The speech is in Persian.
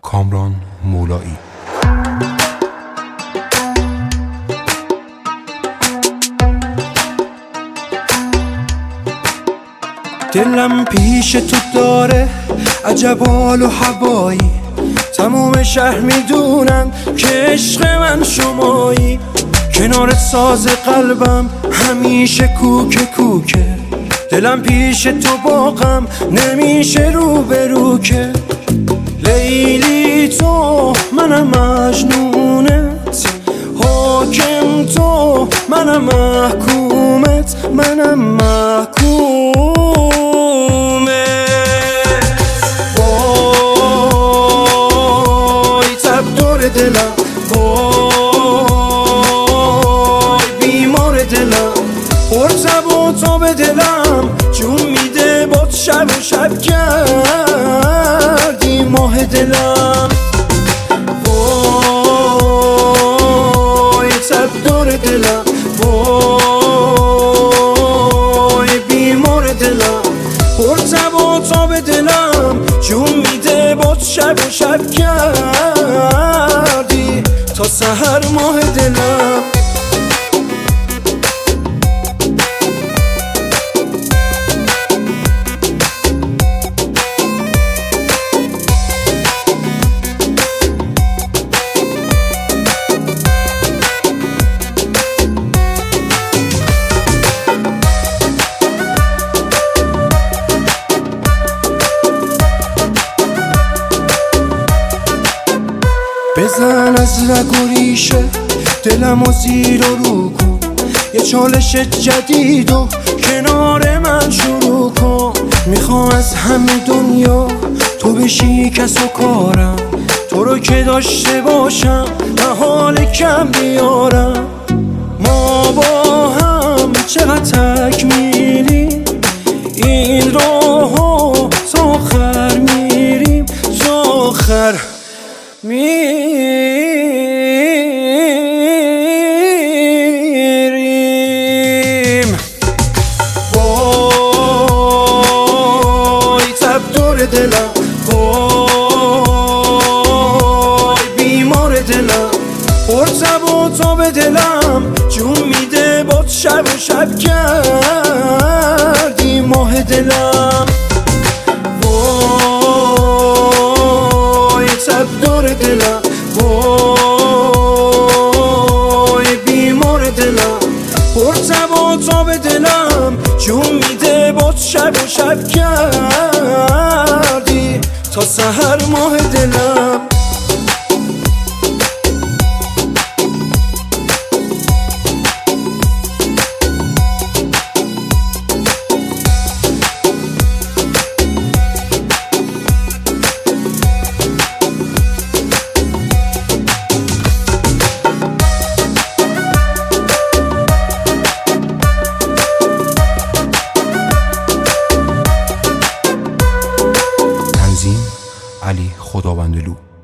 کامران مولایی. دلم پیش تو داره عجب حال و هوایی، تموم شهر میدونن که عشق من شمایی. کنارت ساز قلبم همیشه کوکه کوکه، دلم پیش تو باغم نمیشه رو به رو که. لیلی تو منم مجنونت، حاکم تو منم محکومت، منم محکومت. وای تب دور دلم، وای بیمار دلم، پرتب و تا به دلم جون میده باد شب و شب کردی ماه دلم. وای تب دور دلم، وای بیمار دلم، پرتب و تا به دلم جون میده باد شب و شب کردی تا سحر ماه دلم. بزن از رگ و ریشه دلم و زیر و رو کن، یه چالش جدید و کنار من شروع کن. میخوام از همه دنیا تو بشی کس و کارم، تو رو که داشته باشم نه حال کم بیارم. ما با هم چقدر تکمیلیم، این راهو تا آخر میریم، تا آخر میریم. وای تب دور دلم، وای بیمار دلم، پرتب و تا به دلم جون میده باد شب و شب کردی ماه دلم. تب دور دلم، وای بیمار دلم، پرتب و تا به دلم جون میده باد شب و شب کردی تا سحر ماه دلم. علی خداوندلو.